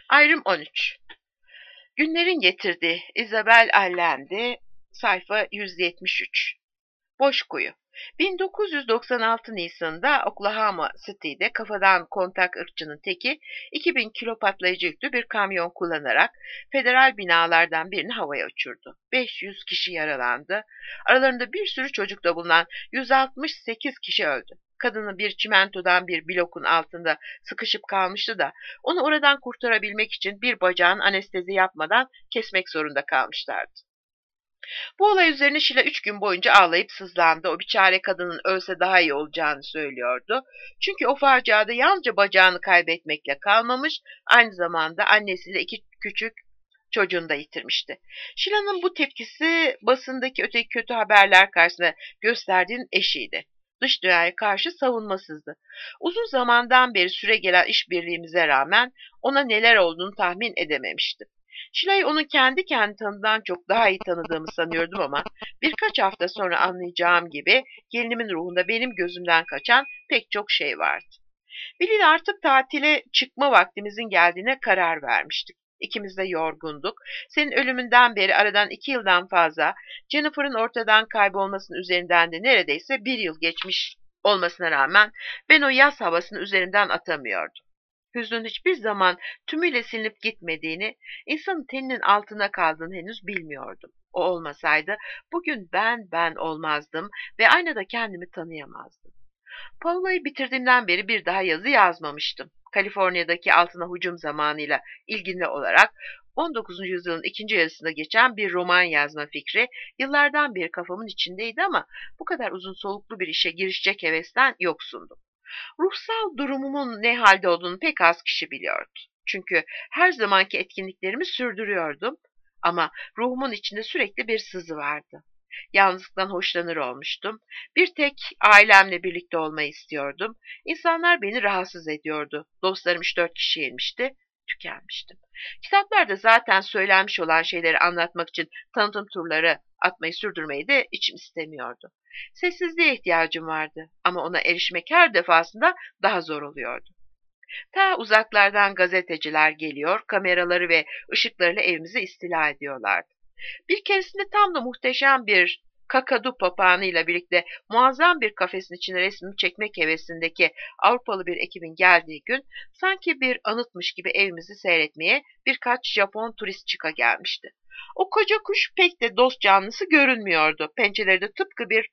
Ayrım 13. Günlerin getirdiği Isabel Allende, sayfa 173. Boş kuyu. 1996 Nisan'da Oklahoma City'de kafadan kontak ırkçının teki 2000 kilo patlayıcı yüklü bir kamyon kullanarak federal binalardan birini havaya uçurdu. 500 kişi yaralandı. Aralarında bir sürü çocuk da bulunan 168 kişi öldü. Kadını bir çimentodan bir blokun altında sıkışıp kalmıştı da onu oradan kurtarabilmek için bir bacağın anestezi yapmadan kesmek zorunda kalmışlardı. Bu olay üzerine Şila 3 gün boyunca ağlayıp sızlandı. O biçare kadının ölse daha iyi olacağını söylüyordu. Çünkü o faciada yalnızca bacağını kaybetmekle kalmamış, aynı zamanda annesiyle 2 küçük çocuğunu da yitirmişti. Şila'nın bu tepkisi basındaki öteki kötü haberler karşısında gösterdiğinin eşiğiydi. Dış dünyaya karşı savunmasızdı. Uzun zamandan beri süregelen işbirliğimize rağmen ona neler olduğunu tahmin edememiştim. Şila'yı onun kendi tanıdığından çok daha iyi tanıdığımı sanıyordum ama birkaç hafta sonra anlayacağım gibi gelinimin ruhunda benim gözümden kaçan pek çok şey vardı. Billy ile artık tatile çıkma vaktimizin geldiğine karar vermiştik. İkimiz de yorgunduk. Senin ölümünden beri aradan 2 yıldan fazla, Jennifer'ın ortadan kaybolmasının üzerinden de neredeyse 1 yıl geçmiş olmasına rağmen ben o yaz havasını üzerimden atamıyordum. Hüznün hiçbir zaman tümüyle silinip gitmediğini, insanın teninin altına kaldığını henüz bilmiyordum. O olmasaydı bugün ben olmazdım ve aynada kendimi tanıyamazdım. Paula'yı bitirdiğimden beri bir daha yazı yazmamıştım. Kaliforniya'daki altına hücum zamanıyla ilgili olarak 19. yüzyılın ikinci yarısında geçen bir roman yazma fikri yıllardan beri kafamın içindeydi ama bu kadar uzun soluklu bir işe girişecek hevesten yoksundum. Ruhsal durumumun ne halde olduğunu pek az kişi biliyordu. Çünkü her zamanki etkinliklerimi sürdürüyordum ama ruhumun içinde sürekli bir sızı vardı. Yalnızlıktan hoşlanır olmuştum. Bir tek ailemle birlikte olmayı istiyordum. İnsanlar beni rahatsız ediyordu. Dostlarım 3-4 kişiymişti. Tükenmiştim. Kitaplarda zaten söylenmiş olan şeyleri anlatmak için tanıtım turları atmayı sürdürmeyi de içim istemiyordu. Sessizliğe ihtiyacım vardı ama ona erişmek her defasında daha zor oluyordu. Ta uzaklardan gazeteciler geliyor, kameraları ve ışıklarıyla evimizi istila ediyorlardı. Bir keresinde tam da muhteşem bir kakadu papağanıyla birlikte muazzam bir kafesin içine resmimi çekmek hevesindeki Avrupalı bir ekibin geldiği gün sanki bir anıtmış gibi evimizi seyretmeye birkaç Japon turist çıka gelmişti. O koca kuş pek de dost canlısı görünmüyordu. Pençeleri de tıpkı bir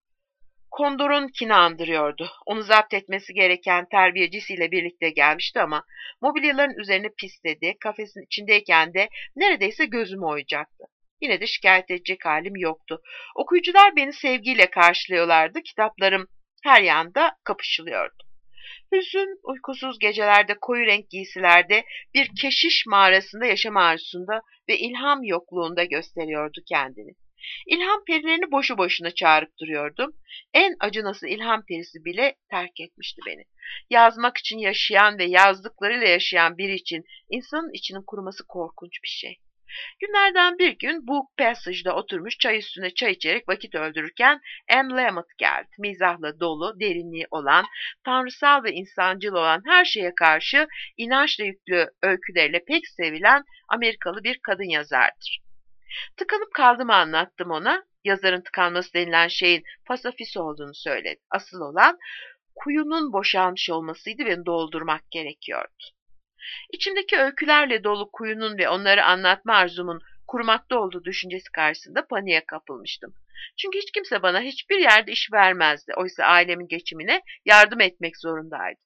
kondorunkini andırıyordu. Onu zapt etmesi gereken terbiyecisiyle birlikte gelmişti ama mobilyaların üzerine pisledi. Kafesin içindeyken de neredeyse gözümü oyacaktı. Yine de şikayet edecek halim yoktu. Okuyucular beni sevgiyle karşılıyorlardı. Kitaplarım her yanda kapışılıyordu. Hüzün, uykusuz gecelerde, koyu renk giysilerde, bir keşiş mağarasında yaşam arzusunda ve ilham yokluğunda gösteriyordu kendini. İlham perilerini boşu boşuna çağırıp duruyordum. En acınası ilham perisi bile terk etmişti beni. Yazmak için yaşayan ve yazdıklarıyla yaşayan biri için insanın içinin kuruması korkunç bir şey. Günlerden bir gün Book Passage'da oturmuş çay üstüne çay içerek vakit öldürürken Anne Lamott geldi. Mizahla dolu, derinliği olan, tanrısal ve insancıl olan her şeye karşı inançla yüklü öyküleriyle pek sevilen Amerikalı bir kadın yazardır. Tıkanıp kaldığımı anlattım ona. Yazarın tıkanması denilen şeyin fasafis olduğunu söyledi. Asıl olan kuyunun boşalmış olmasıydı ve doldurmak gerekiyordu. İçimdeki öykülerle dolu kuyunun ve onları anlatma arzumun kurumakta olduğu düşüncesi karşısında paniğe kapılmıştım. Çünkü hiç kimse bana hiçbir yerde iş vermezdi. Oysa ailemin geçimine yardım etmek zorundaydı.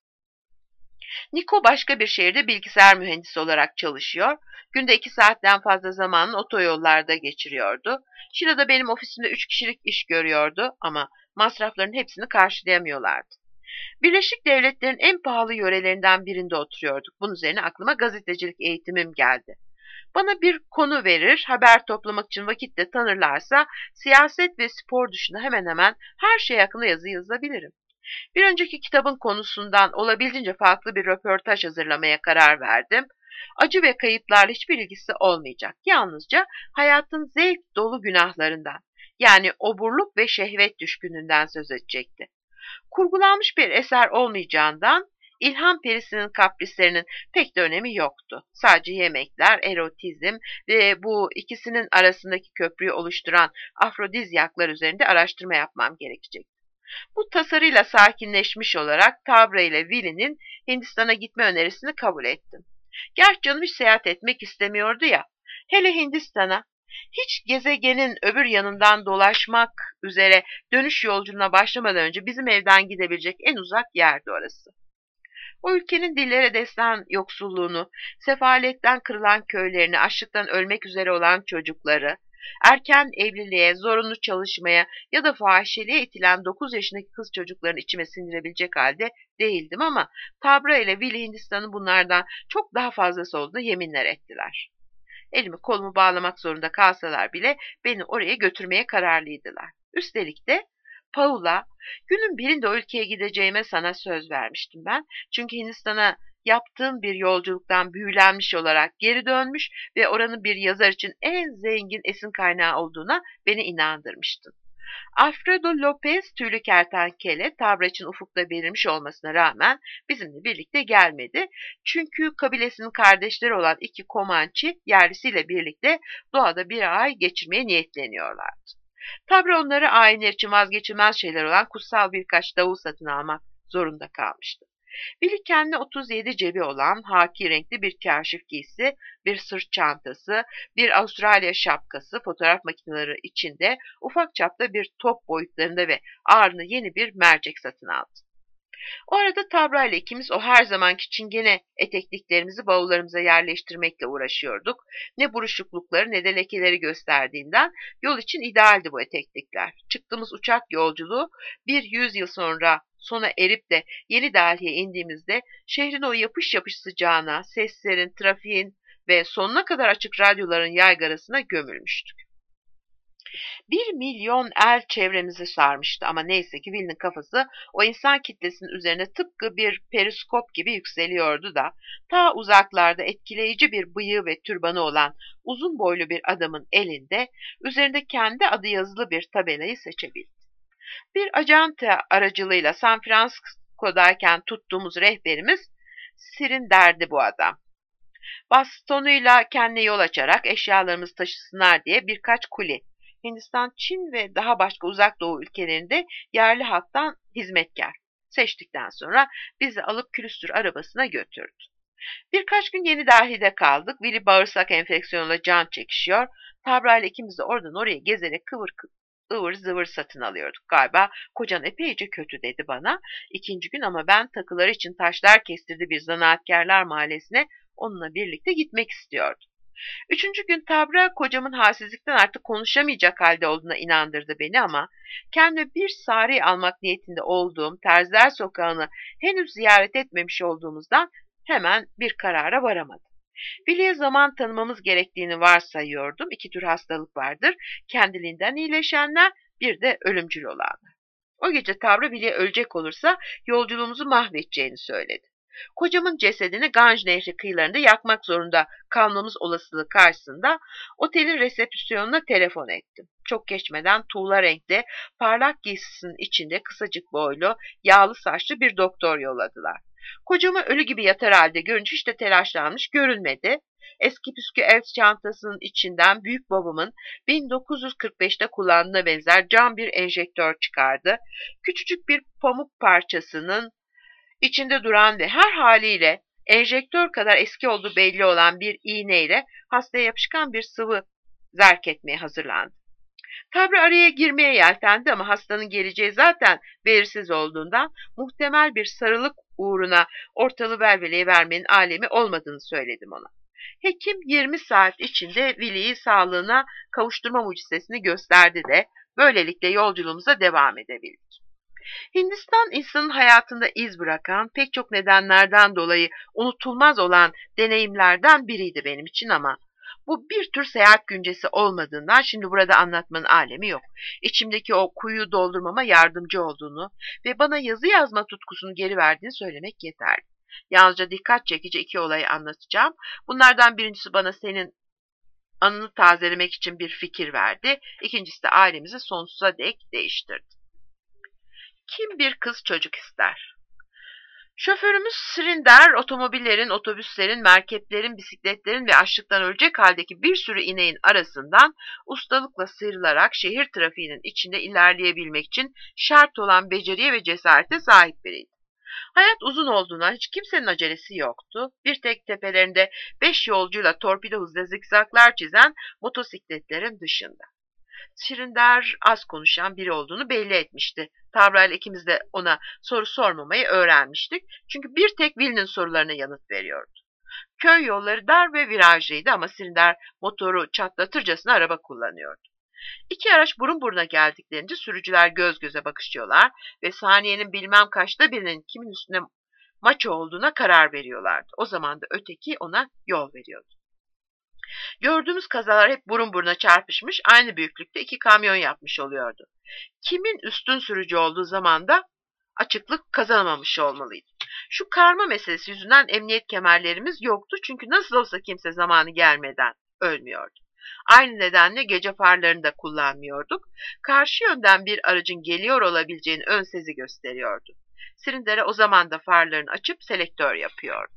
Niko başka bir şehirde bilgisayar mühendisi olarak çalışıyor. Günde 2 saatten fazla zamanını otoyollarda geçiriyordu. Sheila da benim ofisimde 3 kişilik iş görüyordu ama masrafların hepsini karşılayamıyorlardı. Birleşik Devletler'in en pahalı yörelerinden birinde oturuyorduk. Bunun üzerine aklıma gazetecilik eğitimim geldi. Bana bir konu verir, haber toplamak için vakit de tanırlarsa siyaset ve spor dışında hemen hemen her şey hakkında yazı yazabilirim. Bir önceki kitabın konusundan olabildiğince farklı bir röportaj hazırlamaya karar verdim. Acı ve kayıplarla hiçbir ilgisi olmayacak. Yalnızca hayatın zevk dolu günahlarından, yani oburluk ve şehvet düşkününden söz edecekti. Kurgulanmış bir eser olmayacağından İlham perisinin kaprislerinin pek de önemi yoktu. Sadece yemekler, erotizm ve bu ikisinin arasındaki köprüyü oluşturan afrodizyaklar üzerinde araştırma yapmam gerekecek. Bu tasarıyla sakinleşmiş olarak Tabra ile Willy'nin Hindistan'a gitme önerisini kabul ettim. Gerçi canım hiç seyahat etmek istemiyordu ya. Hele Hindistan'a, hiç gezegenin öbür yanından dolaşmak üzere dönüş yolculuğuna başlamadan önce bizim evden gidebilecek en uzak yerdi orası. O ülkenin dillere destan yoksulluğunu, sefaletten kırılan köylerini, açlıktan ölmek üzere olan çocukları, erken evliliğe, zorunlu çalışmaya ya da fahişeliğe itilen 9 yaşındaki kız çocuklarını içime sindirebilecek halde değildim ama Tabra ile Willy Hindistan'ın bunlardan çok daha fazlası olduğunu yeminler ettiler. Elimi kolumu bağlamak zorunda kalsalar bile beni oraya götürmeye kararlıydılar. Üstelik de Paula, günün birinde o ülkeye gideceğime sana söz vermiştim ben. Çünkü Hindistan'a yaptığım bir yolculuktan büyülenmiş olarak geri dönmüş ve oranın bir yazar için en zengin esin kaynağı olduğuna beni inandırmıştın. Alfredo Lopez tüylü kertenkele Tabra için ufukta belirmiş olmasına rağmen bizimle birlikte gelmedi. Çünkü kabilesinin kardeşleri olan iki Komançı yerlisiyle birlikte doğada bir ay geçirmeye niyetleniyorlardı. Tabra onları ayinler için vazgeçilmez şeyler olan kutsal birkaç davul satın almak zorunda kalmıştı. Willy kendine 37 cebi olan haki renkli bir kaşif giysi, bir sırt çantası, bir Avustralya şapkası, fotoğraf makineleri içinde ufak çapta bir top boyutlarında ve ağırlığında yeni bir mercek satın aldı. O arada Tabra ile ikimiz o her zamanki çingene etekliklerimizi bavullarımıza yerleştirmekle uğraşıyorduk. Ne buruşuklukları ne de lekeleri gösterdiğinden yol için idealdi bu eteklikler. Çıktığımız uçak yolculuğu bir 100 yıl sonra sona erip de Yeni Delhi'ye indiğimizde şehrin o yapış yapış sıcağına, seslerin, trafiğin ve sonuna kadar açık radyoların yaygarasına gömülmüştük. 1 milyon el çevremizi sarmıştı ama neyse ki Will'in kafası o insan kitlesinin üzerine tıpkı bir periskop gibi yükseliyordu da ta uzaklarda etkileyici bir bıyığı ve türbanı olan uzun boylu bir adamın elinde üzerinde kendi adı yazılı bir tabelayı seçebildi. Bir acanta aracılığıyla San Francisco'dayken tuttuğumuz rehberimiz Sirin derdi bu adam. Bastonuyla kendine yol açarak eşyalarımızı taşısınlar diye birkaç kuli, Hindistan, Çin ve daha başka uzak doğu ülkelerinde yerli halktan hizmetkar seçtikten sonra bizi alıp külüstür arabasına götürdü. Birkaç gün Yeni Delhi'de kaldık. Willy bağırsak enfeksiyonuyla can çekişiyor. Tabra ile ikimiz de oradan oraya gezerek ıvır zıvır satın alıyorduk. Galiba kocan epeyce kötü dedi bana. İkinci gün ama ben takıları için taşlar kestirdi bir zanaatkarlar mahallesine onunla birlikte gitmek istiyordum. Üçüncü gün Tabra kocamın halsizlikten artık konuşamayacak halde olduğuna inandırdı beni ama kendime bir sari almak niyetinde olduğum Terziler Sokağı'nı henüz ziyaret etmemiş olduğumuzdan hemen bir karara varamadım. Willy'e zaman tanımamız gerektiğini varsayıyordum. İki tür hastalık vardır. Kendiliğinden iyileşenler, bir de ölümcül olanlar. O gece Tabra Willy ölecek olursa yolculuğumuzu mahvedeceğini söyledi. Kocamın cesedini Ganj Nehri kıyılarında yakmak zorunda kalmamız olasılığı karşısında otelin resepsiyonuna telefon ettim. Çok geçmeden tuğla renkli, parlak giysisinin içinde kısacık boylu, yağlı saçlı bir doktor yolladılar. Kocamı ölü gibi yatar halde görünce hiç de telaşlanmış görünmedi. Eski püskü el çantasının içinden büyük babamın 1945'te kullandığına benzer cam bir enjektör çıkardı. Küçücük bir pamuk parçasının İçinde duran ve her haliyle enjektör kadar eski olduğu belli olan bir iğneyle hastaya yapışkan bir sıvı zerk etmeye hazırlandı. Tabra araya girmeye yeltendi ama hastanın geleceği zaten belirsiz olduğundan muhtemel bir sarılık uğruna ortalığı velveleye vermenin alemi olmadığını söyledim ona. Hekim 20 saat içinde Willy'yi sağlığına kavuşturma mucizesini gösterdi de böylelikle yolculuğumuza devam edebildik. Hindistan insanın hayatında iz bırakan pek çok nedenlerden dolayı unutulmaz olan deneyimlerden biriydi benim için ama bu bir tür seyahat güncesi olmadığından şimdi burada anlatmanın alemi yok. İçimdeki o kuyuyu doldurmama yardımcı olduğunu ve bana yazı yazma tutkusunu geri verdiğini söylemek yeterli. Yalnızca dikkat çekici iki olayı anlatacağım. Bunlardan birincisi bana senin anını tazelemek için bir fikir verdi. İkincisi de ailemizi sonsuza dek değiştirdi. Kim bir kız çocuk ister? Şoförümüz Sirinder, otomobillerin, otobüslerin, merkeplerin, bisikletlerin ve açlıktan ölecek haldeki bir sürü ineğin arasından ustalıkla sıyrılarak şehir trafiğinin içinde ilerleyebilmek için şart olan beceriye ve cesarete sahip biriydi. Hayat uzun olduğundan hiç kimsenin acelesi yoktu. Bir tek tepelerinde 5 yolcuyla torpido hızla zikzaklar çizen motosikletlerin dışında. Şirinder az konuşan biri olduğunu belli etmişti. Tavrayla ikimiz de ona soru sormamayı öğrenmiştik. Çünkü bir tek Will'nin sorularına yanıt veriyordu. Köy yolları dar ve virajlıydı ama Şirinder motoru çatlatırcasına araba kullanıyordu. İki araç burun buruna geldiklerinde sürücüler göz göze bakışıyorlar ve saniyenin bilmem kaçta birinin kimin üstüne maço olduğuna karar veriyorlardı. O zaman da öteki ona yol veriyordu. Gördüğümüz kazalar hep burun buruna çarpışmış, aynı büyüklükte iki kamyon yapmış oluyordu. Kimin üstün sürücü olduğu zaman da açıklık kazanamamış olmalıydı. Şu karma meselesi yüzünden emniyet kemerlerimiz yoktu çünkü nasıl olsa kimse zamanı gelmeden ölmüyordu. Aynı nedenle gece farlarını da kullanmıyorduk. Karşı yönden bir aracın geliyor olabileceğini ön sezi gösteriyordu. Sirindere o zaman da farlarını açıp selektör yapıyordu.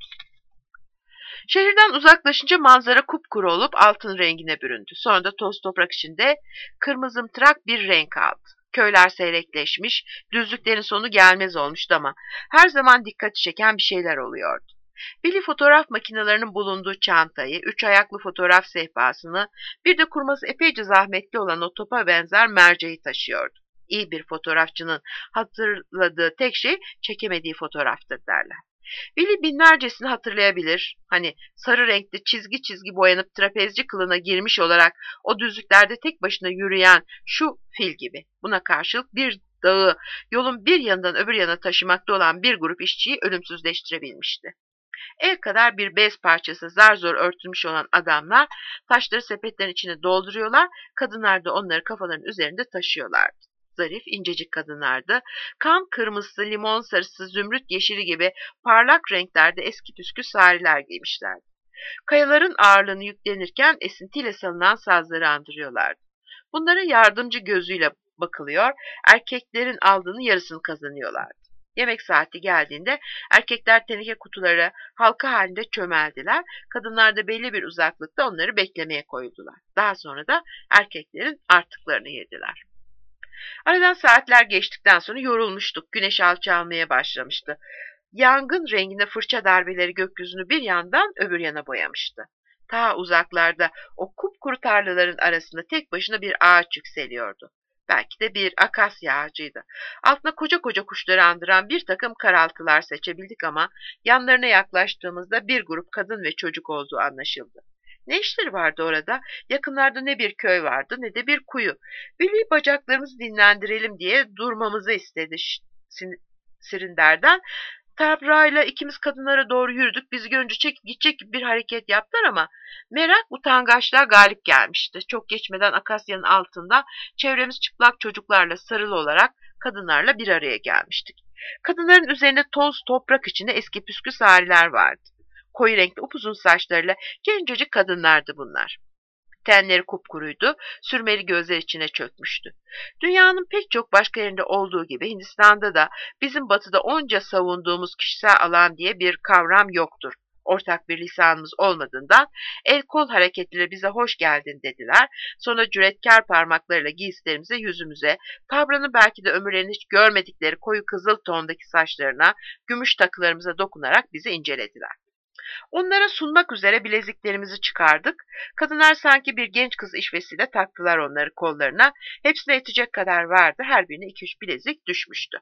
Şehirden uzaklaşınca manzara kupkuru olup altın rengine büründü. Sonra da toz toprak içinde kırmızımtırak bir renk aldı. Köyler seyrekleşmiş, düzlüklerin sonu gelmez olmuştu ama her zaman dikkati çeken bir şeyler oluyordu. Billy fotoğraf makinelerinin bulunduğu çantayı, üç ayaklı fotoğraf sehpasını, bir de kurması epeyce zahmetli olan o topa benzer merceği taşıyordu. İyi bir fotoğrafçının hatırladığı tek şey çekemediği fotoğraftır derler. Billy binlercesini hatırlayabilir. Hani sarı renkli çizgi çizgi boyanıp trapezci kılına girmiş olarak o düzlüklerde tek başına yürüyen şu fil gibi. Buna karşılık bir dağı yolun bir yanından öbür yana taşımakta olan bir grup işçiyi ölümsüzleştirebilmişti. El kadar bir bez parçası zar zor örtülmüş olan adamlar taşları sepetlerin içine dolduruyorlar, kadınlar da onları kafalarının üzerinde taşıyorlardı. Zarif, incecik kadınlardı. Kan kırmızısı, limon sarısı, zümrüt yeşili gibi parlak renklerde eski püskü sariler giymişlerdi. Kayaların ağırlığını yüklenirken esintiyle salınan sazları andırıyorlardı. Bunlara yardımcı gözüyle bakılıyor, erkeklerin aldığını yarısını kazanıyorlardı. Yemek saati geldiğinde erkekler teneke kutuları halka halinde çömeldiler, kadınlar da belli bir uzaklıkta onları beklemeye koyuldular. Daha sonra da erkeklerin artıklarını yediler. Aradan saatler geçtikten sonra yorulmuştuk. Güneş alçalmaya başlamıştı. Yangın renginde fırça darbeleri gökyüzünü bir yandan öbür yana boyamıştı. Ta uzaklarda o kupkuru tarlaların arasında tek başına bir ağaç yükseliyordu. Belki de bir akasya ağacıydı. Altına koca koca kuşları andıran bir takım karaltılar seçebildik ama yanlarına yaklaştığımızda bir grup kadın ve çocuk olduğu anlaşıldı. Ne işleri vardı orada? Yakınlarda ne bir köy vardı ne de bir kuyu. Billy bacaklarımızı dinlendirelim diye durmamızı istedi Sirinder'den. Tabrayla ikimiz kadınlara doğru yürüdük. Bizi görünce çekip gidecek gibi bir hareket yaptılar ama merak utangaçlığa galip gelmişti. Çok geçmeden akasyanın altında çevremiz çıplak çocuklarla sarılı olarak kadınlarla bir araya gelmiştik. Kadınların üzerinde toz toprak içinde eski püskü sariler vardı. Koyu renkli upuzun saçlarıyla gencecik kadınlardı bunlar. Tenleri kupkuruydu, sürmeli gözler içine çökmüştü. Dünyanın pek çok başka yerinde olduğu gibi Hindistan'da da bizim batıda onca savunduğumuz kişisel alan diye bir kavram yoktur. Ortak bir lisanımız olmadığından el kol hareketiyle bize hoş geldin dediler. Sonra cüretkar parmaklarıyla giysilerimize, yüzümüze, tavrını belki de ömürlerini hiç görmedikleri koyu kızıl tondaki saçlarına, gümüş takılarımıza dokunarak bizi incelediler. Onlara sunmak üzere bileziklerimizi çıkardık. Kadınlar sanki bir genç kız işvesiyle taktılar onları kollarına. Hepsine yetecek kadar vardı. Her birine 2-3 bilezik düşmüştü.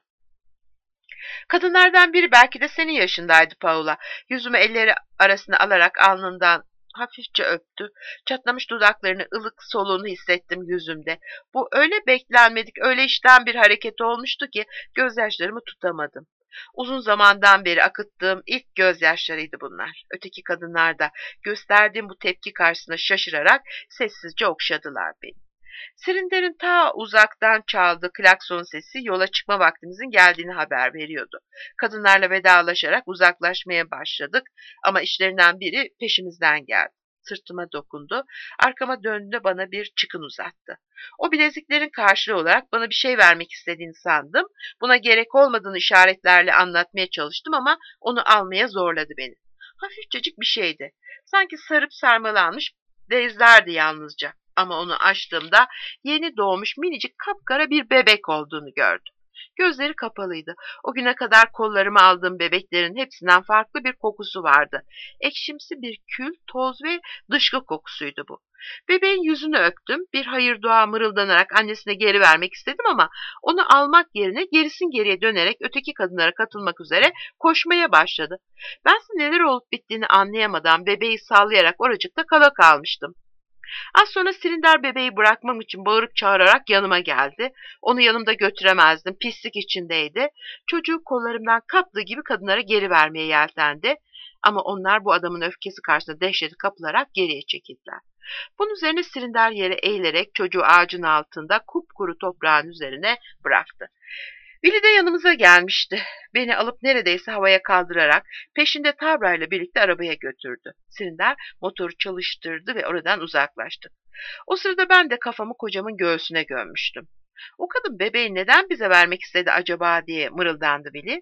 Kadınlardan biri belki de senin yaşındaydı Paula. Yüzümü elleri arasına alarak alnından hafifçe öptü. Çatlamış dudaklarını, ılık soluğunu hissettim yüzümde. Bu öyle beklenmedik, öyle işten bir hareket olmuştu ki gözyaşlarımı tutamadım. Uzun zamandan beri akıttığım ilk gözyaşlarıydı bunlar. Öteki kadınlar da gösterdiğim bu tepki karşısında şaşırarak sessizce okşadılar beni. Sirinder'in ta uzaktan çaldığı klakson sesi yola çıkma vaktimizin geldiğini haber veriyordu. Kadınlarla vedalaşarak uzaklaşmaya başladık ama işlerinden biri peşimizden geldi. sırtıma dokundu. Arkama döndüğünde bana bir çıkın uzattı. O bileziklerin karşılığı olarak bana bir şey vermek istediğini sandım. Buna gerek olmadığını işaretlerle anlatmaya çalıştım ama onu almaya zorladı beni. Hafifçecik bir şeydi. Sanki sarıp sarmalanmış bezlerdi yalnızca. Ama onu açtığımda yeni doğmuş minicik kapkara bir bebek olduğunu gördüm. Gözleri kapalıydı. O güne kadar kollarıma aldığım bebeklerin hepsinden farklı bir kokusu vardı. Ekşimsi bir kül, toz ve dışkı kokusuydu bu. Bebeğin yüzünü öptüm. Bir hayır dua mırıldanarak annesine geri vermek istedim ama onu almak yerine gerisin geriye dönerek öteki kadınlara katılmak üzere koşmaya başladı. Bense neler olup bittiğini anlayamadan bebeği sallayarak oracıkta kala kalmıştım. Az sonra Silinder bebeği bırakmam için bağırıp çağırarak yanıma geldi. Onu yanımda götüremezdim, pislik içindeydi. Çocuğu kollarımdan kaptığı gibi kadınlara geri vermeye yeltendi. Ama onlar bu adamın öfkesi karşısında dehşete kapılarak geriye çekildiler. Bunun üzerine Silinder yere eğilerek çocuğu ağacın altında kupkuru toprağın üzerine bıraktı. Willy de yanımıza gelmişti. Beni alıp neredeyse havaya kaldırarak peşinde Tabra ile birlikte arabaya götürdü. Silinder motoru çalıştırdı ve oradan uzaklaştı. O sırada ben de kafamı kocamın göğsüne gömmüştüm. O kadın bebeği neden bize vermek istedi acaba diye mırıldandı Willy.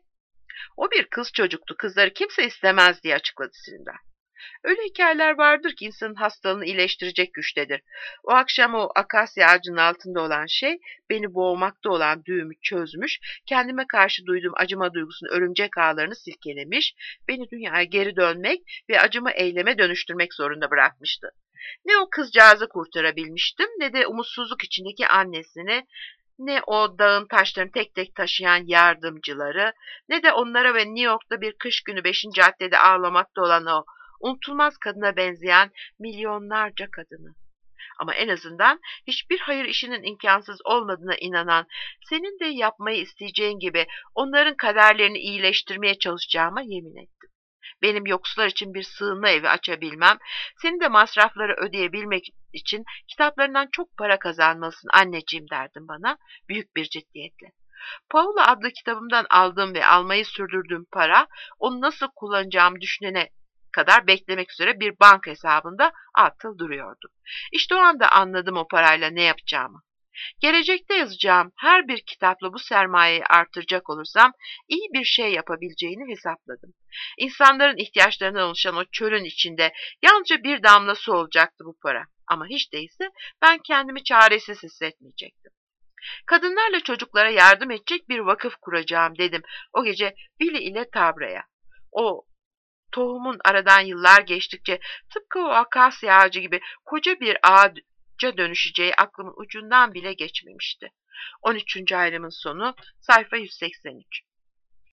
O bir kız çocuktu, kızları kimse istemez diye açıkladı Silinder. Öyle hikayeler vardır ki insanın hastalığını iyileştirecek güçtedir. O akşam o akasya ağacının altında olan şey beni boğmakta olan düğümü çözmüş, kendime karşı duyduğum acıma duygusunun örümcek ağlarını silkelemiş, beni dünyaya geri dönmek ve acımı eyleme dönüştürmek zorunda bırakmıştı. Ne o kızcağızı kurtarabilmiştim ne de umutsuzluk içindeki annesini, ne o dağın taşlarını tek tek taşıyan yardımcıları, ne de onlara ve New York'ta bir kış günü 5. caddede ağlamakta olan o unutulmaz kadına benzeyen milyonlarca kadını. Ama en azından hiçbir hayır işinin imkansız olmadığına inanan, senin de yapmayı isteyeceğin gibi onların kaderlerini iyileştirmeye çalışacağıma yemin ettim. Benim yoksullar için bir sığınma evi açabilmem, senin de masrafları ödeyebilmek için kitaplarından çok para kazanmalısın anneciğim derdim bana büyük bir ciddiyetle. Paula adlı kitabımdan aldığım ve almayı sürdürdüğüm para, onu nasıl kullanacağımı düşünene kadar beklemek üzere bir banka hesabında atıl duruyordu. İşte o anda anladım o parayla ne yapacağımı. Gelecekte yazacağım her bir kitapla bu sermayeyi artıracak olursam iyi bir şey yapabileceğini hesapladım. İnsanların ihtiyaçlarından oluşan o çölün içinde yalnızca bir damla su olacaktı bu para. Ama hiç değilse ben kendimi çaresiz hissetmeyecektim. Kadınlarla çocuklara yardım edecek bir vakıf kuracağım dedim o gece Willy ile Tabra'ya. O tohumun aradan yıllar geçtikçe tıpkı o akasya ağacı gibi koca bir ağaca dönüşeceği aklımın ucundan bile geçmemişti. 13. ayrımın sonu, sayfa 183.